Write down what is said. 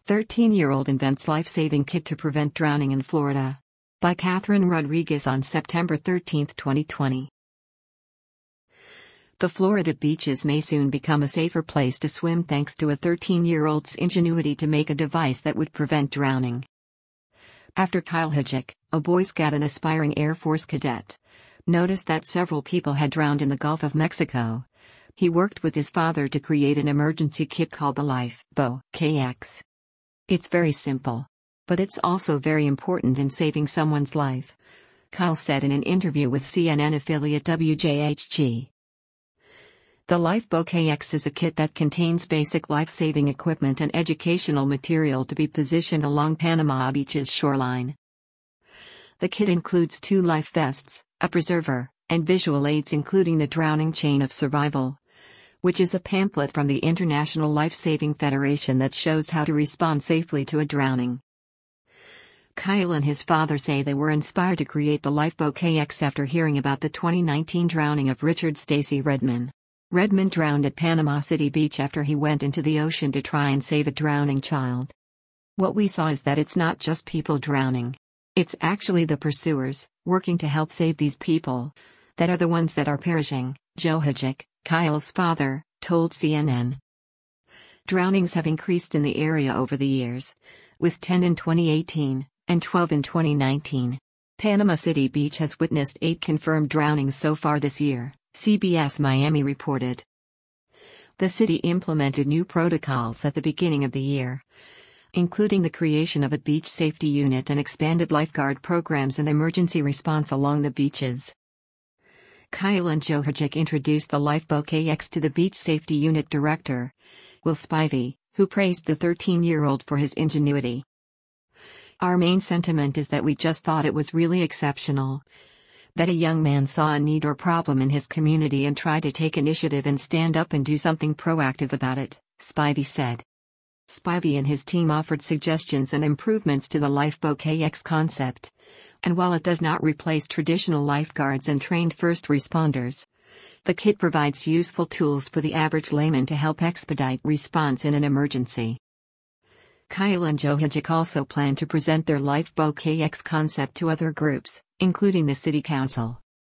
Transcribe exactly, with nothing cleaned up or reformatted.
thirteen-year-old invents life-saving kit to prevent drowning in Florida. By Catherine Rodriguez on September thirteenth, twenty twenty. The Florida beaches may soon become a safer place to swim thanks to a thirteen-year-old's ingenuity to make a device that would prevent drowning. After Kyle Hajek, a Boy Scout and aspiring Air Force cadet, noticed that several people had drowned in the Gulf of Mexico, he worked with his father to create an emergency kit called the Lifeboat K X. It's very simple, but it's also very important in saving someone's life, Kyle said in an interview with C N N affiliate W J H G. The Lifeboat K X is a kit that contains basic life-saving equipment and educational material to be positioned along Panama Beach's shoreline. The kit includes two life vests, a preserver, and visual aids including the Drowning Chain of Survival, which is a pamphlet from the International Life-Saving Federation that shows how to respond safely to a drowning. Kyle and his father say they were inspired to create the Lifeboat K X after hearing about the twenty nineteen drowning of Richard Stacy Redmond. Redmond drowned at Panama City Beach after he went into the ocean to try and save a drowning child. What we saw is that it's not just people drowning. It's actually the pursuers, working to help save these people, that are the ones that are perishing, Joe Hajek, Kyle's father, told C N N. Drownings have increased in the area over the years, with ten in twenty eighteen, and twelve in twenty nineteen. Panama City Beach has witnessed eight confirmed drownings so far this year, C B S Miami reported. The city implemented new protocols at the beginning of the year, including the creation of a beach safety unit and expanded lifeguard programs and emergency response along the beaches. Kyle and Joe Hajek introduced the Lifeboat K X to the Beach Safety Unit Director, Will Spivey, who praised the thirteen-year-old for his ingenuity. Our main sentiment is that we just thought it was really exceptional, that a young man saw a need or problem in his community and tried to take initiative and stand up and do something proactive about it, Spivey said. Spivey and his team offered suggestions and improvements to the Lifeboat K X concept, and while it does not replace traditional lifeguards and trained first responders, the kit provides useful tools for the average layman to help expedite response in an emergency. Kyle and Joe Hajek also plan to present their Lifeboat K X concept to other groups, including the City Council.